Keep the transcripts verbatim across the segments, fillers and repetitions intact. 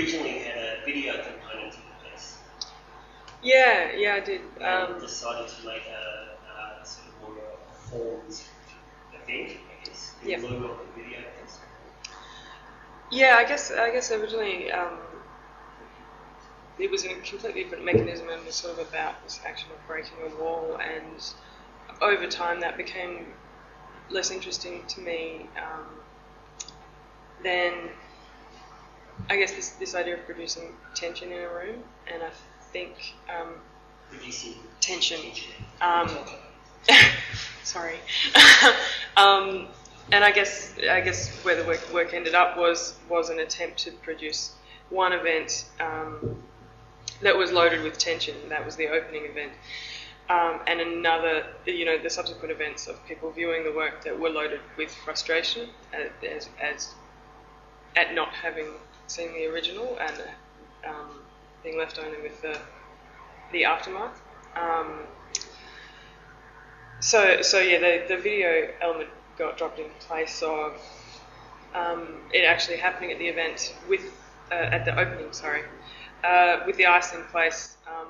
originally had a video component to the piece. Yeah, yeah, I did. And Um, decided to make a, a sort of more a forms event, I guess, in yeah. lieu of the video piece. Yeah, I guess I guess originally um, it was a completely different mechanism and was sort of about this action of breaking a wall, and over time that became less interesting to me. Um, then I guess this this idea of producing tension in a room, and I think um, Producing tension. tension. Um, sorry. um, and I guess I guess where the work, work ended up was was an attempt to produce one event um, that was loaded with tension. That was the opening event, um, and another, you know, the subsequent events of people viewing the work that were loaded with frustration as as at not having seen the original and um, being left only with the the aftermath. Um, so so yeah, the the video element got dropped in place of um, it actually happening at the event with uh, at the opening, sorry, uh, with the ice in place. Um,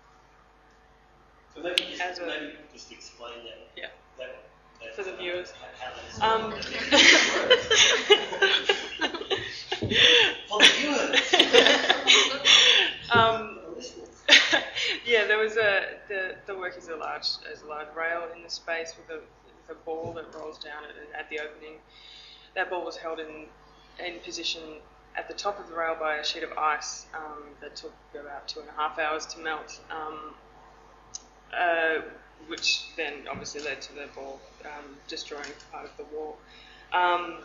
so maybe just, as a, maybe just explain that. Yeah. That, that, for the viewers. How, how um, for the viewers. um, yeah, there was a the, the work is a large as a large rail in the space with a with a ball that rolls down at, at the opening. That ball was held in in position at the top of the rail by a sheet of ice um, that took about two and a half hours to melt, um, uh, which then obviously led to the ball um, destroying part of the wall. Um,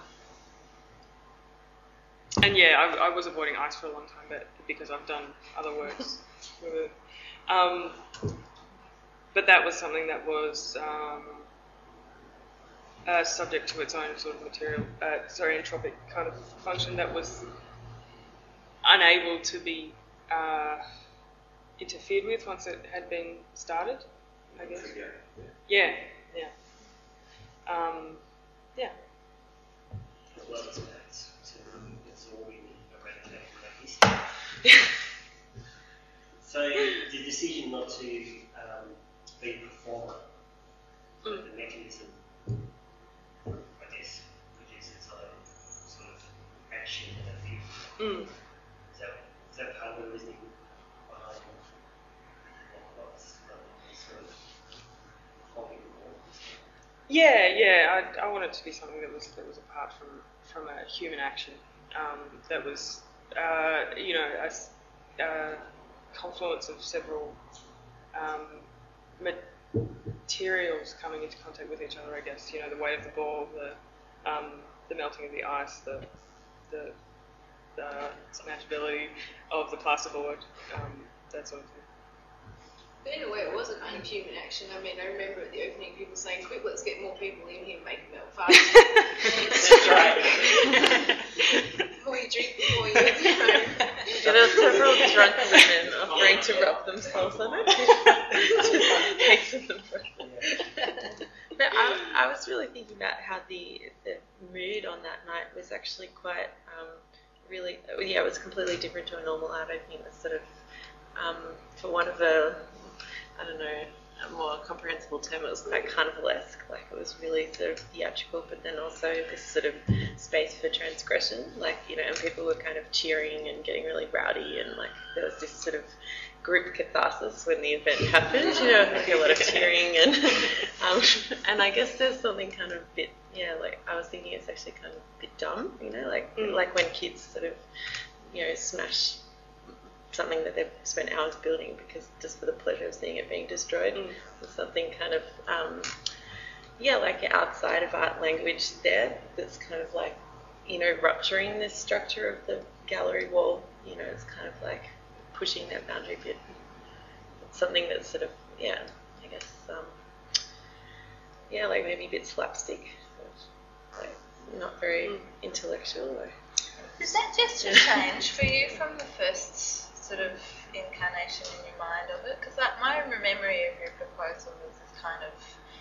and yeah, I, I was avoiding ice for a long time, but because I've done other works with it. Um, but that was something that was um, uh, subject to its own sort of material, uh, sorry, entropic kind of function that was unable to be uh, interfered with once it had been started, I guess. Yeah, yeah. Um, yeah. As well as perhaps absorbing eradicating history. So the decision not to um, be a performer, so Mm. the mechanism, I guess, produces its own sort of action and a view. Mm. Is that, is that part of the reasoning behind what was sort of holding the wall? Yeah, yeah. I, I want it to be something that was that was apart from from a human action. Um, that was, uh, you know, a uh, confluence of several um, materials coming into contact with each other. I guess, you know, the weight of the ball, the um, the melting of the ice, the the, the smashability of the plasterboard, um, that sort of thing. But in a way, it was a kind of human action. I mean, I remember at the opening people saying, quick, let's get more people in here and make it melt fast. That's right. Before you drink, before you, you know. Yeah, there were several drunk women offering to rub themselves on it. Hasten them for it. But I, I was really thinking about how the, the mood on that night was actually quite, um, really, yeah, it was completely different to a normal art opening. It was sort of, um, for one of a, I don't know, a more comprehensible term, it was quite carnivalesque. Like, it was really sort of theatrical, but then also this sort of space for transgression. Like, you know, and people were kind of cheering and getting really rowdy, and like there was this sort of group catharsis when the event happened. You know, like a lot of cheering, and um, and I guess there's something kind of a bit, yeah, like I was thinking it's actually kind of a bit dumb. You know, like Mm. like when kids sort of, you know, smash something that they've spent hours building because just for the pleasure of seeing it being destroyed. Mm. There's something kind of, um, yeah, like outside of art language there that's kind of like, you know, rupturing this structure of the gallery wall. You know, it's kind of like pushing that boundary a bit. It's something that's sort of, yeah, I guess, um, yeah, like maybe a bit slapstick, like not very Mm. intellectual. Or, Does that gesture change for you from the first sort of incarnation in your mind of it? Because my memory of your proposal was this kind of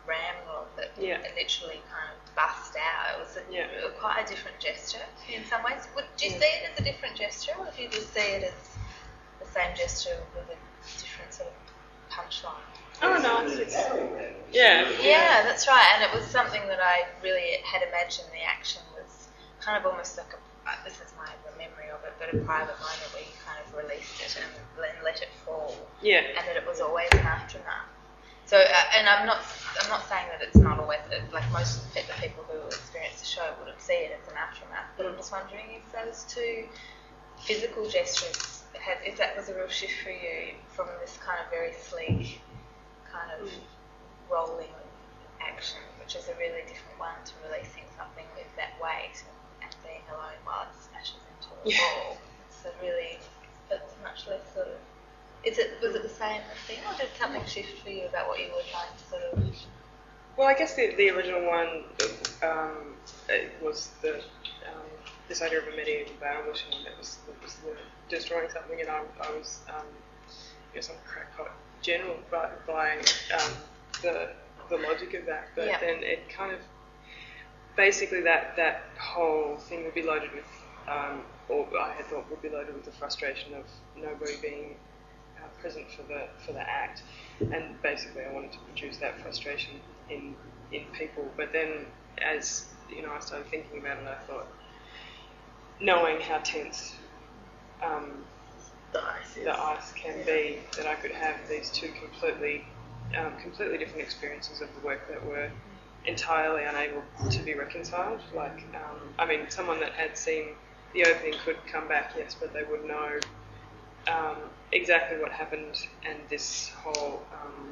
ramrod that Yeah. literally kind of bust out. It was a, Yeah. a- quite a different gesture in some ways. Would do you Yeah. see it as a different gesture, or do you just see it as the same gesture with a different sort of punchline? Oh no, It's it's, a battering ram. yeah. Yeah, that's right. And it was something that I really had imagined the action was kind of almost like a, uh, this is my memory of it, but a private moment where you kind of released it and, and let it fall, Yeah. and that it was always an aftermath. So, uh, and I'm not, I'm not saying that it's not always, like most of the people who experience the show would have seen it as an aftermath, but I'm just wondering if those two physical gestures, had, if that was a real shift for you from this kind of very sleek kind of rolling action, which is a really different one to releasing something with that weight and being alone while it smashes into a Yeah. wall. It's a really, it's much less sort of, is it, was it the same thing, or did something shift for you about what you would like to sort of, Well, I guess the, the original one um, it was the um, this idea of a medieval battle machine that was, that was the, destroying something, and I, I was um, I guess I'm a crackpot general by, by um, the the logic of that, but Yeah. then it kind of basically that that whole thing would be loaded with, um, or I had thought would be loaded with the frustration of nobody being uh, present for the for the act, and basically I wanted to produce that frustration in in people. But then, as you know, I started thinking about it, I thought, knowing how tense um, The ice is. the ice can be, that I could have these two completely um, completely different experiences of the work that were entirely unable to be reconciled. Like, um, I mean, someone that had seen the opening could come back, yes, but they would know um, exactly what happened, and this whole um,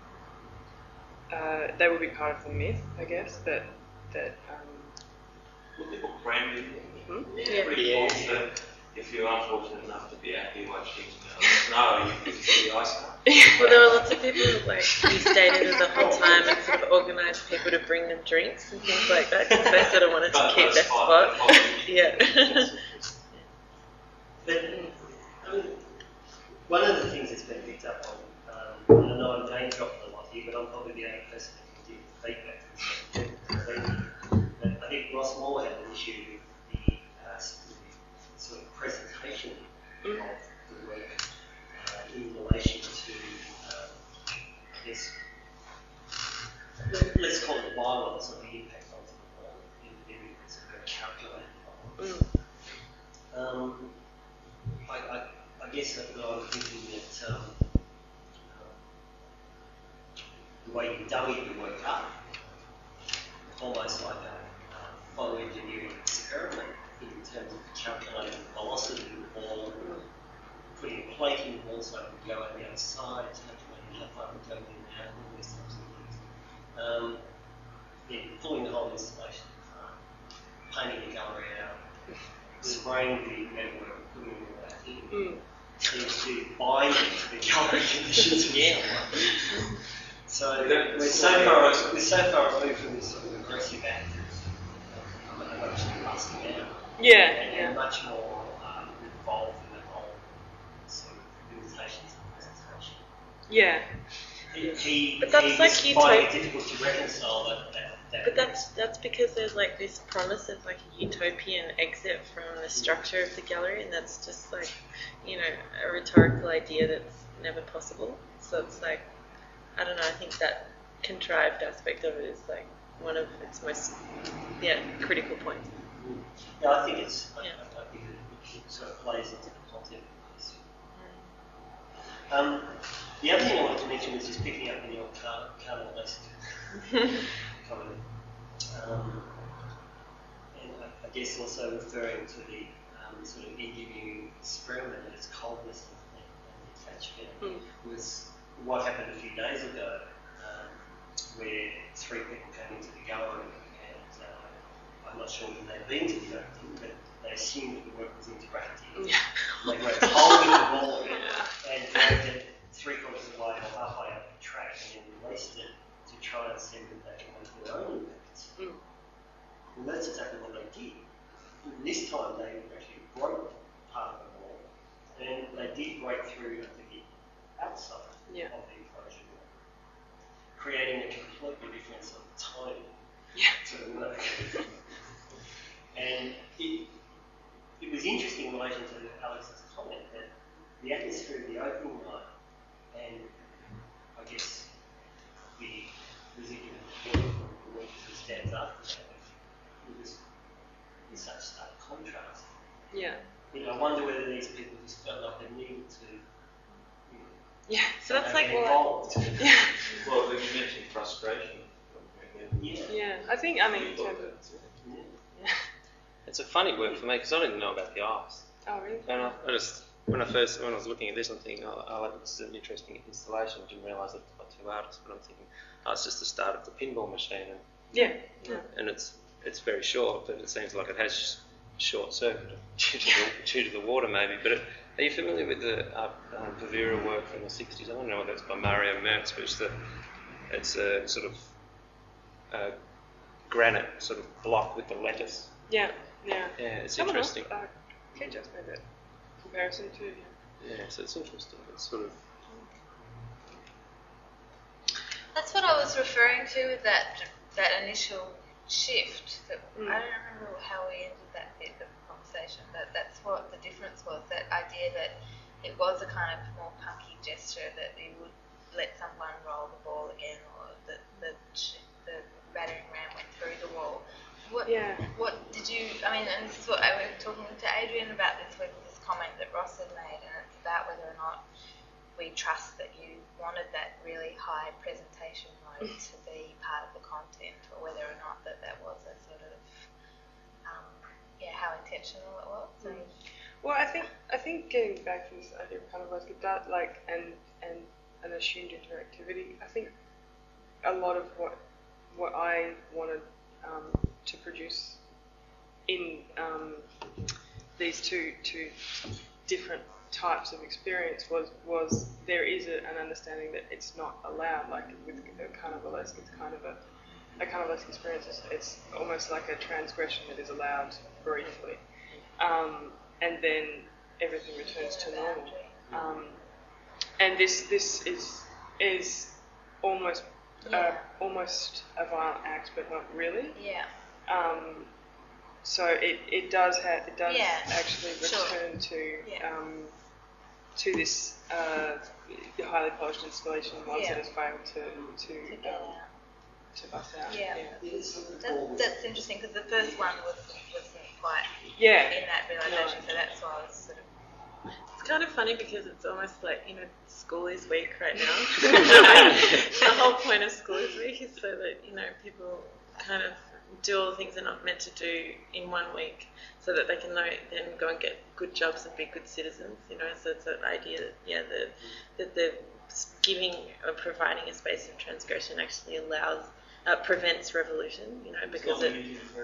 uh, they would be part of the myth, I guess, that that um, Well, people brand you. hmm? Yeah. Pretty Yeah. cool that if you're unfortunate enough to be out here watching uh, snow, you can see the ice come. Well, there were lots of people who, like, who stayed in there the whole time and sort of organised people to bring them drinks and things like that because they sort of wanted to But keep those their five- spot. five- Yeah. But I mean, one of the things that's been picked up on, um, and I know I'm name dropping a lot here, but I'm probably the only person that can give feedback. But I think Ross Moore had an issue with the, uh, the sort of presentation of the work uh, in relation to, um, I guess, let- let's call it violence or the impact on the individual. It's a very calculated violence. Mm. Um, I, I, I guess that I'm thinking that um, the way you dummy the work up, almost like a uh, photo engineering experiment in terms of calculating the velocity of the ball, putting a plate in the ball so it would go on the outside, calculating how far it would go in and out, all these types of things. Um, yeah, pulling the whole installation apart, painting the gallery out, spraying the metalwork, putting it all back in, Mm. seems to bind it to the gallery conditions again. So That- we're so far we're so far removed from this sort of aggressive act of um, actually busting out, Yeah, and, yeah. and much more um, involved in the whole sort of limitations of presentation. Yeah. He, he, But that's he like was utop- finding it difficult to reconcile that. that, that But that's that's because there's like this promise of like a utopian exit from the structure of the gallery, and that's just like, you know, a rhetorical idea that's never possible. So it's like, I don't know. I think that contrived aspect of it is like one of its most, yeah, critical points. Yeah, I think it's. I, Yeah. I, I think it, it sort of plays into the content of this. Um, the other thing I wanted to mention was just picking up on your car, cardinal lesson comment. Um, and I, I guess also referring to the um, sort of engineering experiment and its coldness and, and attachment Mm. was what happened a few days ago, um, where three people came into the gallery and uh, I'm not sure whether they'd been to the opening, but they assumed that the work was interactive. Yeah. They were holding the ball and dragged it three quarters of the way or halfway up the track and then released it to try and send it back onto their own impacts. Mm. And that's exactly what they did. And this time they actually broke part of the wall and they did break through to the outside Yeah. of the enclosure wall, creating a completely different sort of tone Yeah. to the work. And it, it was interesting in relation to Alex's comment that the atmosphere of the opening night and I guess the residual work from the weeks that stands after that, it was in such stark contrast. Yeah. You know, I wonder whether these people just felt like they needed to, you know, Yeah. So that's somehow like get what- involved. Yeah. Well, you mentioned frustration. Yeah. Yeah. I think, I mean, in terms of, Yeah. yeah. It's a funny work for me because I didn't know about the ice. Oh, really? And I, I just, when I first, when I was looking at this, I'm thinking, oh, oh this is an interesting installation. I didn't realise that it's by two artists, but I'm thinking, oh, it's just the start of the pinball machine, and, Yeah. Yeah. and it's it's very short, but it seems like it has short circuit due to the, due to the water, maybe. But it, are you familiar with the uh, um, Pavira work from the sixties? I don't know whether it's by Mario Mertz, but it's the it's a sort of uh, granite sort of block with the lettuce. Yeah. Yeah. Yeah, it's Someone interesting. Else, uh, Kate just made that comparison too. Yeah. Yeah, so it's interesting. It's sort of That's what I was referring to with that that initial shift. That Mm. I don't remember how we ended that bit of the conversation, but that's what the difference was. That idea that it was a kind of more punky gesture that you would let someone roll the ball again, or the the sh- the battering ram went through the wall. What Yeah. what did you? I mean, and this is what I was talking to Adrian about this with this comment that Ross had made, and it's about whether or not we trust that you wanted that really high presentation mode to be part of the content, or whether or not that that was a sort of, um, yeah, how intentional it was. So, Well, I think I think getting back to this idea of kind of like that, like and and an assumed interactivity. I think a lot of what what I wanted um, to produce in um, these two two different types of experience was was there is a, an understanding that it's not allowed. Like with a carnivalesk, it's kind of a a carnivalesk experience. It's, it's almost like a transgression that is allowed briefly, um, and then everything returns to normal. Um, and this this is is almost uh, Yeah. almost a violent act, but not really. yeah, Um, so it, it does have it does Yeah, actually sure. return to Yeah. um, to this uh, the highly polished installation once Yeah. it has failed to to to get um, out. to bust out. Yeah. Yes, That, that's interesting because the first one was wasn't quite Yeah. in that realization, so that's why I was sort of. It's kind of funny because it's almost like, you know, school is week right now. The whole point of school is week is so that, you know, people kind of do all the things they're not meant to do in one week so that they can know, then go and get good jobs and be good citizens, you know. So it's that idea that, yeah, the, that the giving or providing a space of transgression actually allows, uh, prevents revolution, you know, because it.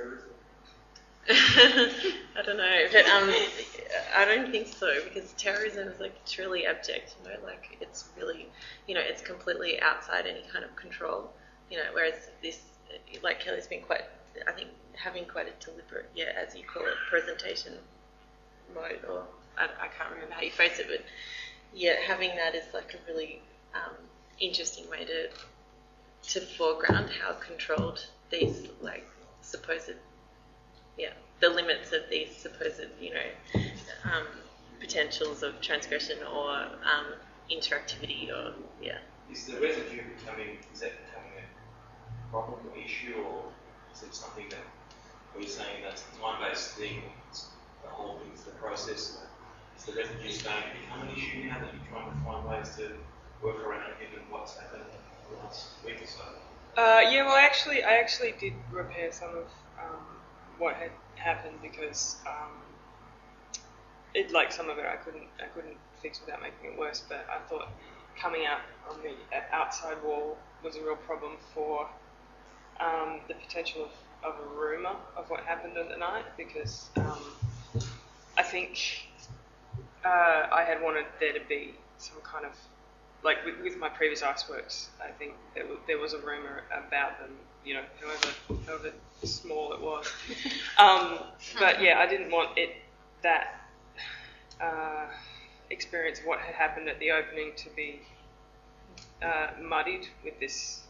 I don't know, but um, I don't think so, because terrorism is like truly abject, you know, like it's really, you know, it's completely outside any kind of control, you know, whereas this, like Kelly's been quite, I think, having quite a deliberate, yeah, as you call it, presentation mode, or I, I can't remember how you phrase it, but yeah, having that is like a really um, interesting way to to foreground how controlled these like supposed, yeah, the limits of these supposed, you know, um, potentials of transgression or um, interactivity, or yeah. Is the residue becoming, is that becoming a problem or issue, or is it something that, are you saying that's a time-based thing, it's the whole thing's the process, is the residue going to become an issue now that you're trying to find ways to work around it given what's happened the last week or so? Uh, yeah, well, actually, I actually did repair some of um, what had happened because um, it, like some of it, I couldn't, I couldn't fix without making it worse. But I thought coming out on the outside wall was a real problem for um, the potential of, of a rumor of what happened in the night, because um, I think uh, I had wanted there to be some kind of, like with, with my previous iceworks, I think there was, there was a rumor about them, you know, however however small it was. Um, but yeah, I didn't want it that uh, experience of what had happened at the opening to be uh, muddied with this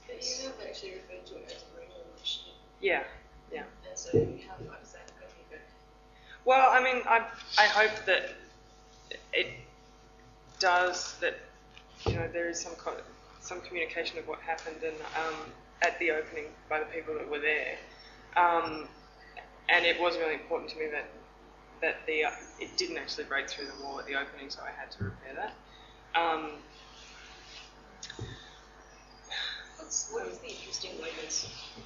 But you have actually referred to it as a rumour initiative, Yeah. and so how far does that go? You go? Well, I mean, I I hope that it does that. You know, there is some co- some communication of what happened and um, at the opening by the people that were there, um, and it was really important to me that that the uh, it didn't actually break through the wall at the opening, so I had to repair that. Um, What's, what is the interesting rumours?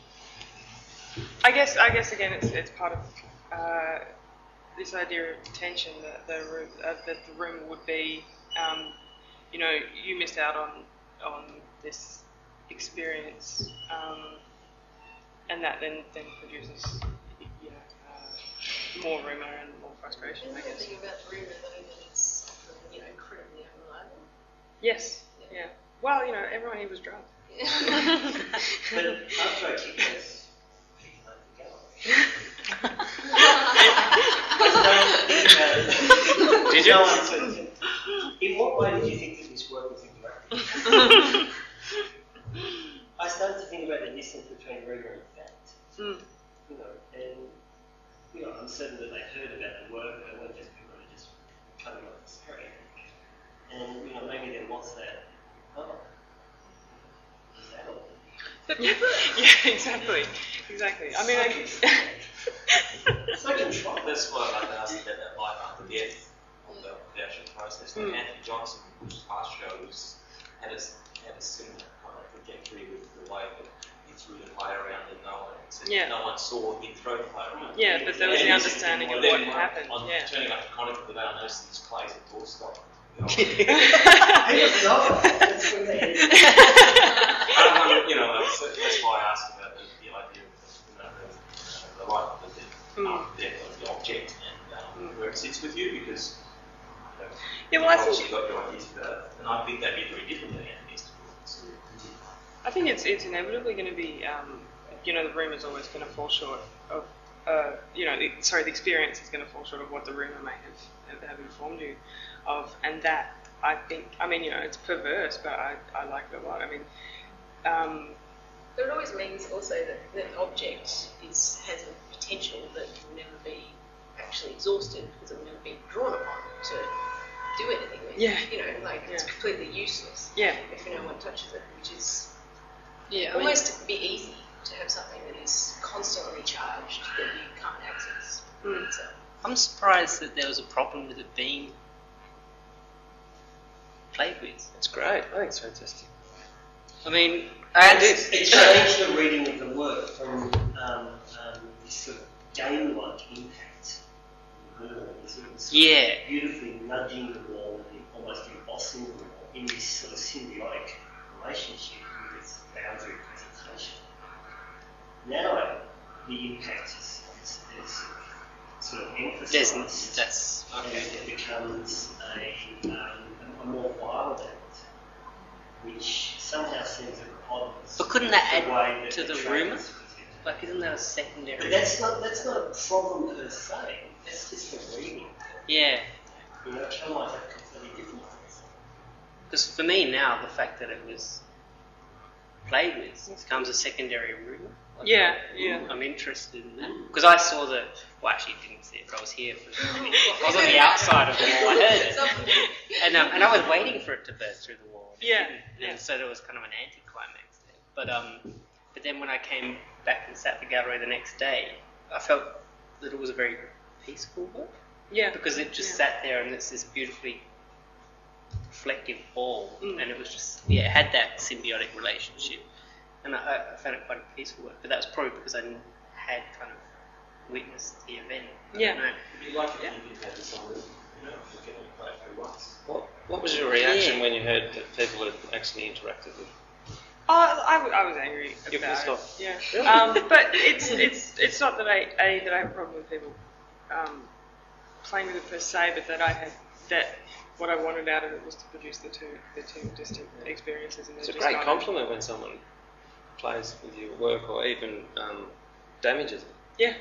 I guess I guess again it's it's part of uh, this idea of tension that the room uh, that the room would be, um, you know, you missed out on on this experience, um, and that then then produces, you know, uh, more rumour and more frustration. Isn't I the guess. thing about the rumour though that it's often, you know, incredibly unreliable? Yes. Yeah. Well, you know, everyone here was drunk. But after I kicked this, people let me go. Did you? No uncertainty. In what way did you think that this work was interactive? I started to think about the distance between rumour and fact. Mm. You know, and you know, I'm certain that they heard about the work, they weren't just people who just coming off the street. And you know, maybe there was that. Oh, is that all? Yeah, exactly, exactly. I mean, I, It's like control. That's why I'd like to ask about that life after death of the, the actual process. Like Mm. Anthony Johnson, whose past shows, had a, had a similar kind of trajectory with the way that he threw the play around and no one said Yeah. no one saw him throw the play around. Yeah, but there was And the he's- understanding of then what on- happened, On yeah. turning up to Conical today, I noticed these plays at doorstop. You know, I don't know. That's where they ended. I don't- you know, that's, that's why I asked about the, the idea of you know, the, the life of the death, Mm. after death of the object and um, Mm. where it sits with you because you know, Yeah, well, I you've think- obviously got your ideas about it, and I think that'd be very different than Anthony's to so, I think it's it's inevitably going to be, um, you know, the rumour is always going to fall short of, uh, you know, the, sorry, the experience is going to fall short of what the rumour may have, have informed you of, and that I think, I mean, you know, it's perverse, but I, I like it a lot. I mean, um, But it always means also that the object is has a potential that will never be actually exhausted because it will never be drawn upon to do anything with. Yeah. You know, like it's Yeah. completely useless yeah, if no one touches it, which is yeah, I mean, almost be easy to have something that is constantly charged that you can't access. Mm. So, I'm surprised that there was a problem with it being played with. It's great. I think it's fantastic. I mean, I It understand. it changed the reading of the work from um, um, this sort of game-like impact. I don't know, this sort of Yeah. beautifully nudging the wall and almost embossing the wall in this sort of symbiotic relationship with its boundary presentation. Now the impact is, is, is sort of There's, emphasised. that's And okay. it becomes a, um, a more violent act, which somehow seems at odds But couldn't with that the add way that to the trade rumour? is presented. Like, isn't that a secondary? But that's not that's not a problem per se. That's just a reading. Yeah. You know, it might have completely different things. Because for me now, the fact that it was played with becomes a secondary rumour. Like, Yeah, I'm, yeah. I'm interested in that. Because I saw the, well, actually didn't see it, but I was here. For the, I was on the outside of the wall. I heard it. And, um, and I was waiting for it to burst through the wall. and it Yeah, didn't. yeah. And so there was kind of an anticlimax there. But, um, but then when I came back and sat at the gallery the next day, I felt that it was a very peaceful work. yeah, Because it just Yeah. sat there and it's this beautifully reflective ball, Mm. and it was just, yeah, it had that symbiotic relationship, and I, I found it quite a peaceful work. But that was probably because I had kind of witnessed the event. I Yeah. don't know. it'd be like if you did have someone, you know, if you can play through once. What What was your reaction Yeah. when you heard that people had actually interacted with? Oh, I, w- I was angry You're about pissed it. off? Yeah. Really? Um, but it's it's it's not that I a that I have a problem with people um, playing with it per se, but that I had that what I wanted out of it was to produce the two the two distinct experiences. And It's a they're just great not- compliment when someone plays with your work or even um, damages it. Yeah.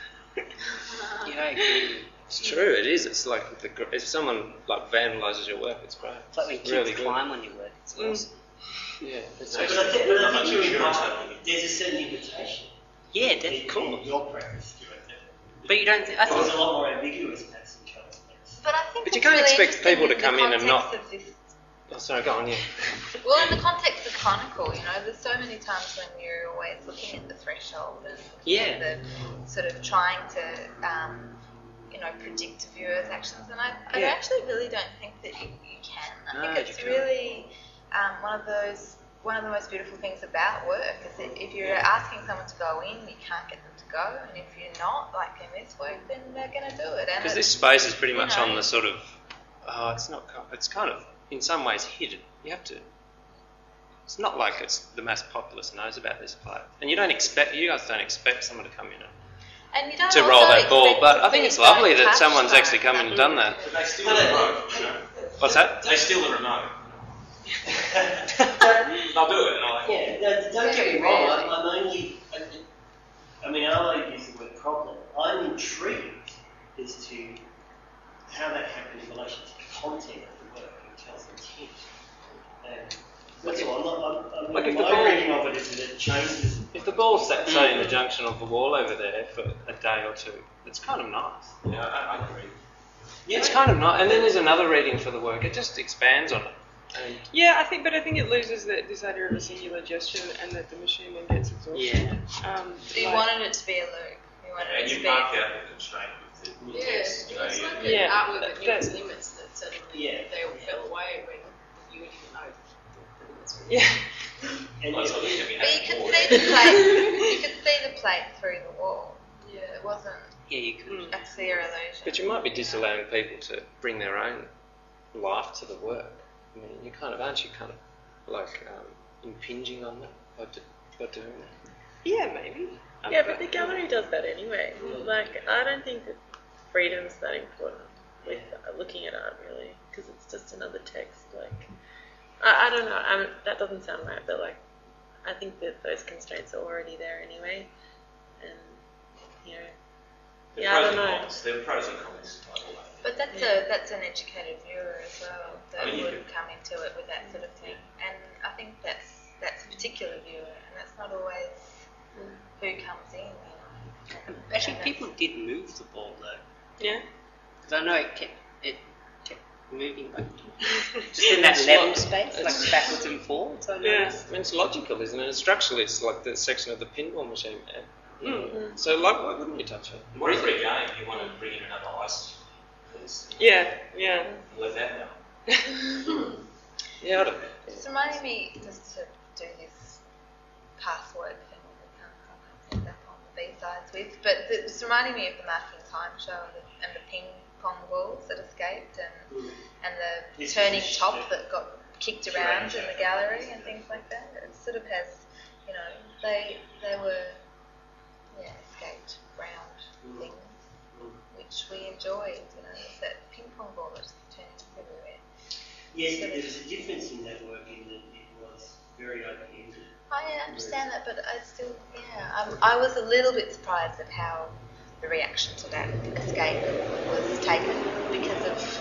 Yeah, I agree. It's true. It is. It's like the, gr- if someone like vandalises your work, it's great. It's like when It's kids really good. climb on your work. It's Mm. awesome. Yeah, it's But I actually, think, but I Not think much you're insurance right. happening. There's a certain invitation. Yeah, in, that's cool. in your practice to it. But you don't. Th- I It was think. a lot more ambiguous perhaps in Kelly's case. But I think But you it's can't really expect interesting people to in come the in and not- context of this. oh, sorry, go on, yeah. Well, in the context of Chronicle, you know, there's so many times when you're always looking at the threshold and Yeah. the sort of trying to, um, you know, predict a viewer's actions. And I, I Yeah. actually really don't think that you, you can. I No, think it's you can't. really um, one of those, one of the most beautiful things about work is that if you're asking someone to go in, you can't get them to go. And if you're not, like in this work, then they're going to do it. And Because this it's- space is pretty you much know. on the sort of, oh, it's not, ki- it's kind of, in some ways, hidden. You have to, it's not like it's the mass populace knows about this play. And you don't expect, you guys don't expect someone to come in and And you don't to roll also that ball, expect but to I think see it's lovely so that touched someone's by actually come in and done that. But they steal the remote, you know. What's that? They steal the remote. They'll do it, and I'm like, Yeah, no, don't get me wrong. I'm, I'm only. I, I mean, I don't use the word problem. I'm intrigued as to how that happened in relation to the content of the work and Kel's intent. And that's all. I'm not. I'm, I'm, Like if the my ball- reading of it is that it changes. If the ball's sat, say, in the junction of the wall over there for a day or two, it's kind of nice. yeah, I, I agree. Yeah, It's kind of nice. And then there's another reading for the work. It just expands on it. And Yeah, I think, but I think it loses that this idea of a singular gesture and that the machine then gets exhausted. Yeah. Um, So you like- wanted it to be a loop. You wanted And it to you be. mark out the constraint with the with the Yeah, text, you know. it's you, like you- Yeah, an artwork that- that knew its that- limits that suddenly Yeah. they all fell away when you didn't even know the limits were. Yeah. and Well, it's yeah, not like you But have you could more. see the plate. You could see the plate through the wall. Yeah. It wasn't Yeah, you could. Mm. a clear illusion. But you might be disallowing people to bring their own life to the work. I mean, you kind of, aren't you kind of like um, impinging on that by, do, by doing that? Yeah, maybe. Um, Yeah, but the gallery does that anyway. Like, I don't think that freedom's that important with looking at art, really, because it's just another text. Like, I, I don't know. I mean, that doesn't sound right, but like, I think that those constraints are already there anyway, and you know, The yeah, I pros don't and know. cons. There are pros and cons, by the way. But that's a that's an educated viewer as well that I mean, you would could- come into it with that sort of thing. And I think that's that's a particular viewer, and that's not always who comes in. You know. Actually, And people did move the ball though, Yeah. because I know it kept it kept moving like just in that level space, like backwards and forwards. I Yeah. noticed. I mean, it's logical, isn't it? Structurally, it's like the section of the pinball machine. Mm. Mm. So, like, why wouldn't you touch it? You want a free game, you want to bring in another ice. Please. Yeah, yeah. Let that now. Yeah, I don't know. It's reminding me just to do this password thing that we can't sometimes end up on the B-sides with, but it's reminding me of the Marking Time show and the, and the ping pong balls that escaped and and the This turning is- top that got kicked around in the gallery and things like that. It sort of has, you know, they they were yeah escaped round things which we enjoyed. You know, it's that ping pong ball that just turned everywhere. yes, but there was a difference in that work in that it was very open-ended. I understand that, but I still, yeah, um, I was a little bit surprised at how the reaction to that escape was taken because of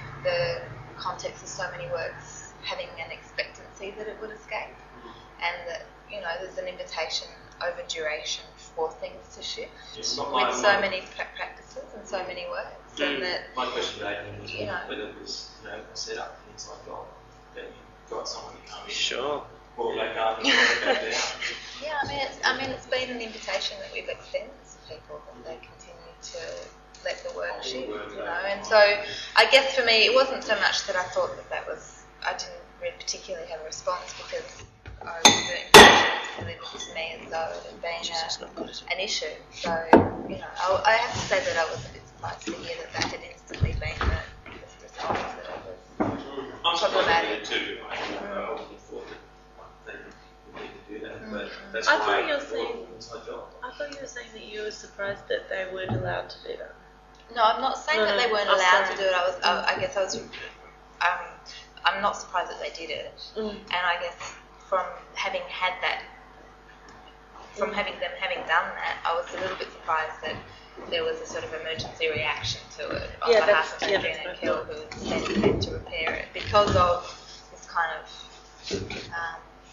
the context of so many works having an expectancy that it would escape, and that, you know, there's an invitation over duration for things to shift Yes, not my- with so my- many pra- practices and so many works, and that My question to Adrian was You know. whether it was, you know, set up things like that, that you've got someone to come in, Sure. pull back up and pull it back down. yeah, I mean, it's, I mean, it's been an invitation that we've extended to people that they continue to let the work shift, you know. And so, I guess for me, it wasn't so much that I thought that that was, I didn't really particularly have a response because I was doing particularly to me as though it had been a, an issue. So, you know, I, I have to say that I was a bit surprised to hear that that had instantly been the, the response that it was. I'm surprised Problematic. they did too. I, I wouldn't have thought that they would need to do that, but that's I why thought you were it's saying- inside job. I thought you were saying that you were surprised that they weren't allowed to do that. No, I'm not saying No, that no, they weren't oh, allowed sorry. to do it. I was, I, I guess I was, um, I'm not surprised that they did it. Mm. And I guess from having had that, from having them having done that, I was a little bit surprised that there was a sort of emergency reaction to it on Yeah, behalf that's- of yeah, Adrian that's and my Kill, who was sent in to repair it because of this kind of um,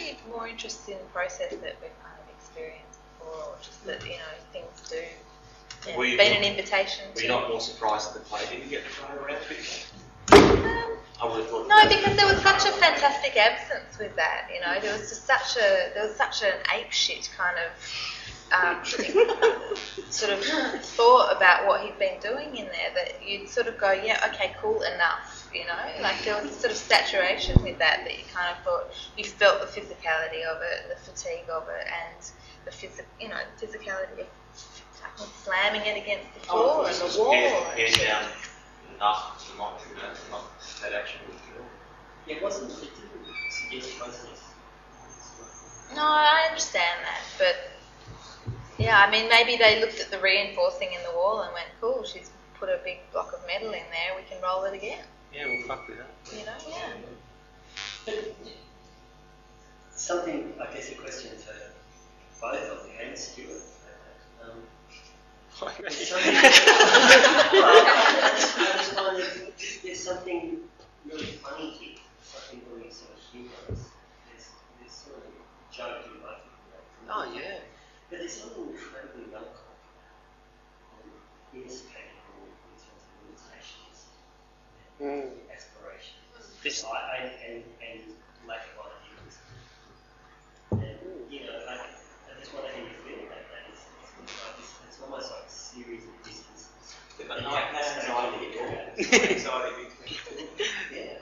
actually more interested in the process that we've kind of experienced before, or just that, you know, things do. Yeah, Were you been not- an invitation Were to. you not more surprised that the play didn't get thrown around a bit? Um, I would have thought. No, because there was such a fantastic absence with that. You know, there was just such a there was such an ape shit kind of um, sort of thought about what he'd been doing in there that you'd sort of go, yeah, okay, cool, enough. You know, like there was sort of saturation with that that you kind of thought you felt the physicality of it, the fatigue of it, and the physic, you know, the physicality of fucking slamming it against the floor and the wall. and Head shit. down enough to not, you know, not that action would kill. It wasn't, it didn't suggest process. No, I understand that, but yeah, I mean, maybe they looked at the reinforcing in the wall and went, cool, she's put a big block of metal in there, we can roll it again. Yeah, well, fuck with that. You know, yeah. But something, I guess a question for both of you and Stuart. Um, there's something, well, I just, I just find that there's something really funny here, something really sort of humorous. There's, there's sort of joke in both of them. Oh, yeah. But there's something incredibly melancholy and inescapable in terms of limitations and aspirations. This- I, and, and, and lack of ideas. And, you know, I, I just wonder how you feel about that. It's, it's, like this, it's almost like a series of distances. They've got no anxiety at all. Anxiety between. Yeah.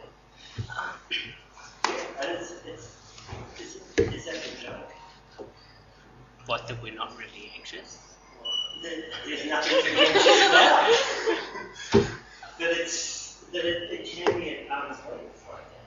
Yeah, and it's, it's, it's, it's that a joke? What, that we're not really anxious? There, there's nothing to be anxious about. But it's, that it, it can be at arm's length like that.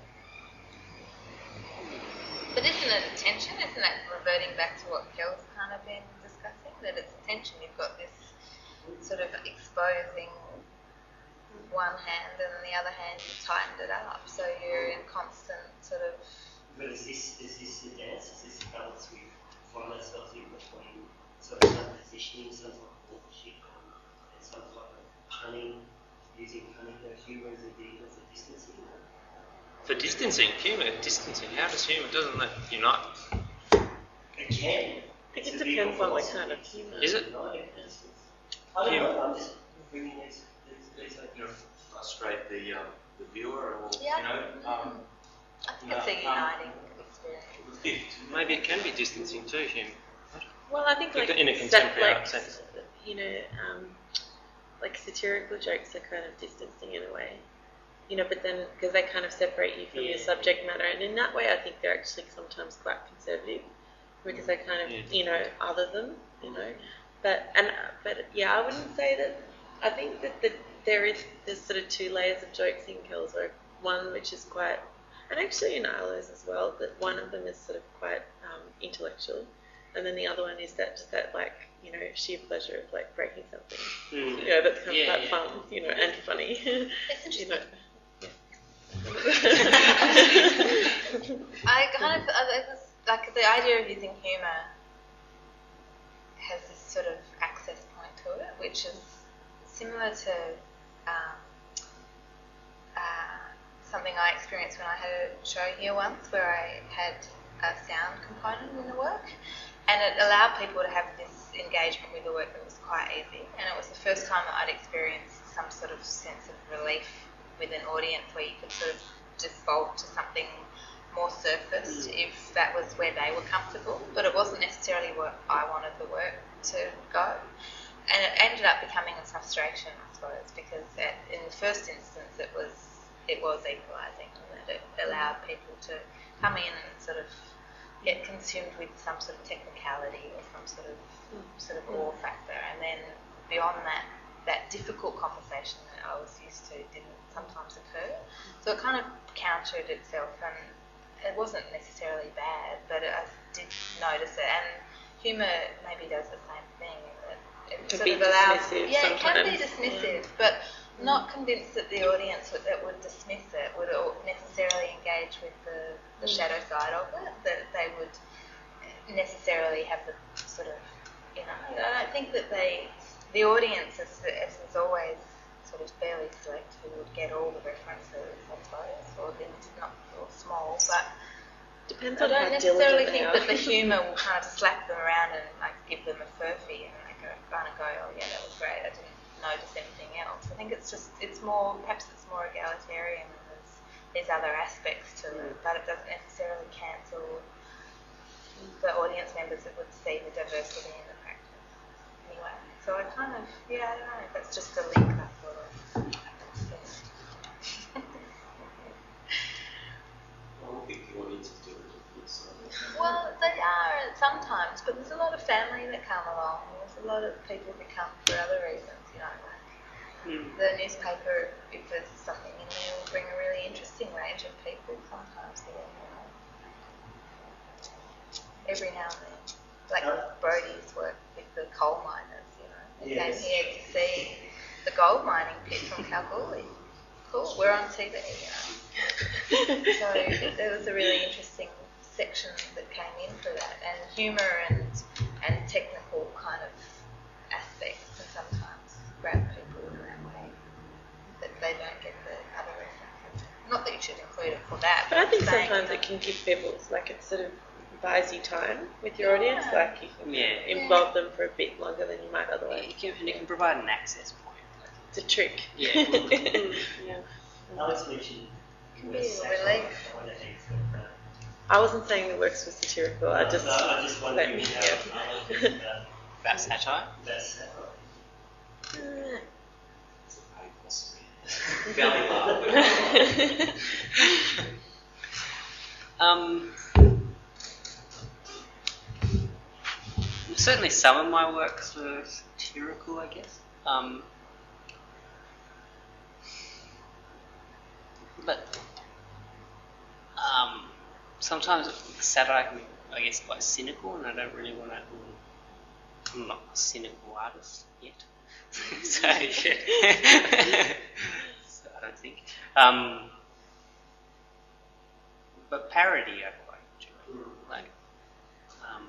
But isn't it a tension? Isn't that reverting back to what Kel's kind of been discussing? That it's a tension. You've got this sort of exposing one hand and on the other hand you've tightened it up. So you're in constant sort of... But is this, is this the dance? Is this the balance we find ourselves in between sort of some positioning, some type of authorship, and, and some type of punning, using punning or humour as a vehicle for distancing? For distancing, humour, distancing, how does humour, doesn't that unite? It can. I think It's it a vehicle depends on for what kind of humour. Is it? No, it is. I don't know, I'm just bringing these, these, these ideas. You know, frustrate the um, the viewer, or Yeah. you know, um, I think No, it's a um, uniting experience. it, Maybe it can be distancing too, humour. Well, I think like In a sat- contemporary like, art sense. you know, um, like satirical jokes are kind of distancing in a way, you know. But then because they kind of separate you from your Yeah. subject matter, and in that way, I think they're actually sometimes quite conservative because they kind of, Yeah. you know, other them, you know. But and but yeah, I wouldn't say that. I think that the, there is there's sort of two layers of jokes in Kel's work. One which is quite, and actually in Arlo's as well. That one of them is sort of quite um, intellectual. And then the other one is that just that like, you know, sheer pleasure of like breaking something. Mm. You know, that's kind Yeah, of quite yeah. fun, you know, and funny. It's you interesting. know. I kind of, I was, like, the idea of using humour has this sort of access point to it, which is similar to um, uh, something I experienced when I had a show here once where I had a sound component in the work, and it allowed people to have this engagement with the work that was quite easy, and it was the first time that I'd experienced some sort of sense of relief with an audience where you could sort of default to something more surfaced if that was where they were comfortable, but it wasn't necessarily what I wanted the work to go. And it ended up becoming a frustration, I suppose, because at, in the first instance it was it was equalising, and that it allowed people to come in and sort of get consumed with some sort of technicality or some sort of sort of awe factor, and then beyond that, that difficult conversation that I was used to didn't sometimes occur. So it kind of countered itself, and it wasn't necessarily bad, but I did notice it. And humour maybe does the same thing. It, it Can sort be of allows, dismissive yeah, it can be sometimes. dismissive, but not convinced that the audience would, that would dismiss it would all necessarily engage with the, the shadow side of it, that they would necessarily have the sort of, you know, I don't think that they, the audience is, is, is always sort of fairly select who would get all the references, I suppose, or they're not or small, but Depends I on don't how necessarily diligent think they are. that the humour will kind of slap them around and like give them a furphy and they go, kind of go, oh yeah, that was great. I didn't notice anything else. I think it's just it's more perhaps it's more egalitarian and there's there's other aspects to it, but it doesn't necessarily cancel the audience members that would see the diversity in the practice anyway. So I kind of yeah, I don't know. That's just a link I thought of. I don't think the audience is doing it. So. Well, they are sometimes, but there's a lot of family that come along. There's a lot of people that come for other reasons, you know. Like Mm. the newspaper, if there's something in there, will bring a really interesting range of people sometimes here, you know. Every now and then. Like Brodie's work with the coal miners, you know. They Yes. came here to see the gold mining pit from Kalgoorlie. Cool, we're on T V, you know. So it, there was a really interesting section that came in for that, and humour and and technical kind of aspects can sometimes grab people in that way that they don't get the other references. Not that you should include it for that. But I think I'm saying, sometimes you it know, can give people, like, it sort of buys you time with your audience. Yeah. Like, you can Yeah. involve them for a bit longer than you might otherwise. It can, and it can provide an access point. It's a trick. Yeah. Yeah. Alex mentioned be a satire. relief. I wonder how you feel about that. I wasn't saying the works were satirical. I just, No, I just wondered let me- how yeah. Alex feels about About satire. that satire. It's a painful scene. Belly laugh. Um, certainly some of my works were satirical, I guess. Um, but um, sometimes satire can be, I guess, quite cynical, and I don't really want to. I'm not a cynical artist yet, so, so I don't think. Um, but parody, I quite enjoy. Like, um,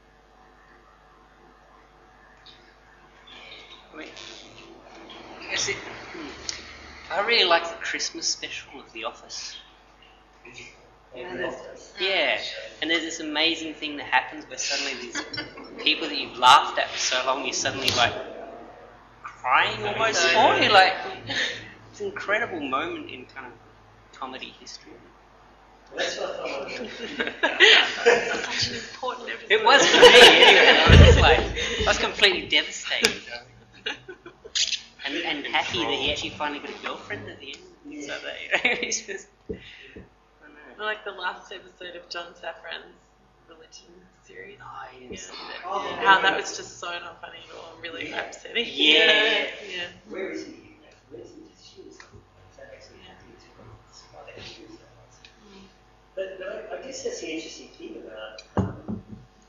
I mean, I guess it. I really like the Christmas special of The Office. Yeah, there's- Yeah, and there's this amazing thing that happens where suddenly these people that you've laughed at for so long, you're suddenly like crying almost for you. Like, it's an incredible moment in kind of comedy history. That's what I thought. Such an important episode. It was for me anyway. I was just like, I was completely devastated. And, and happy that he actually finally got a girlfriend at the end. So that, it's just, I don't know. like the last episode of John Safran's religion series. Oh, I didn't see that. Oh, Yeah, how that was just so not funny at all, and really Yeah. upsetting. Yeah. Yeah. Where is he? Where is he? Just shoot something. That actually happened to him. It's quite actually that much. But, but I, I guess that's the interesting thing about, um,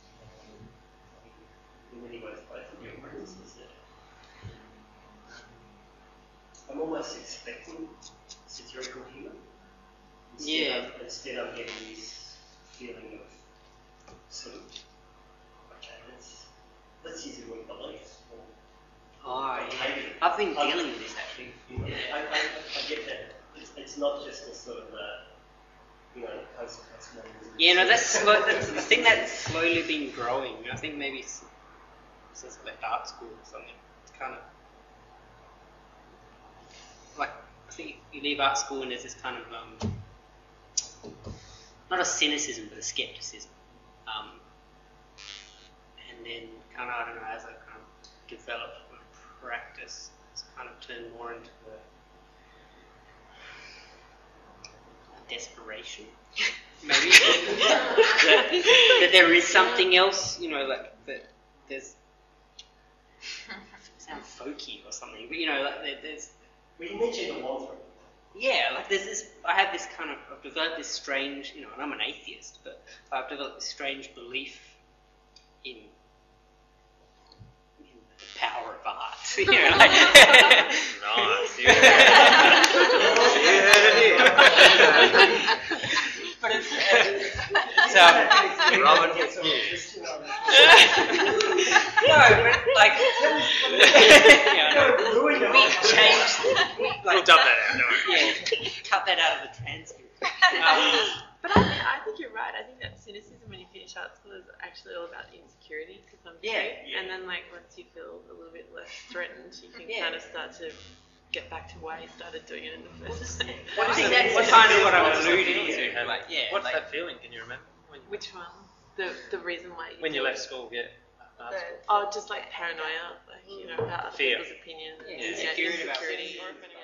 in many ways, both of your works is that I'm almost expecting satirical humour. Instead Yeah. Of, instead, I'm getting this feeling of sort of, okay, let's, let's use the word belief. Or, Oh, yeah. behaviour. I've been dealing with this actually. Yeah, I, I, I get that. It's, it's not just a sort of, uh, you know, post post Yeah, no, that's, slow, that's the thing that's slowly been growing. I think maybe s- since I left art school or something, it's kind of like, I think you leave art school and there's this kind of um, not a cynicism but a skepticism, um, and then kind of I don't know, as I kind of developed my practice, it's kind of turned more into a desperation. Maybe that, that there is something else, you know, like that there's sound folky or something, but you know, like there, there's Well, you mentioned the mantra. yeah, like there's this. I have this kind of. I've developed this strange, you know, and I'm an atheist, but I've developed this strange belief in, in the power of art. You know, like nice. Yeah. But it's so Robin gets some Christian on no, but like yeah, no, Ruin your we art. changed. We, like, We'll dump that out, don't worry. Yeah, cut that out of the transcript. Um, But I, think- I think you're right. I think that cynicism when you finish art school is actually all about insecurity to some degree. Yeah, yeah. And then, like, once you feel a little bit less threatened, you can Yeah. kind of start to get back to why you started doing it in the first place. I think that's What's kind the of what I was feeling alluding you to. had? Like, yeah, What's like, that feeling? Can you remember? When, Which one? The the reason why you when you did left it? school, yeah. Art The- school. Oh, just like paranoia, like, you know, about other Fear. people's opinions. Yeah, Yeah, insecurity about insecurity. things.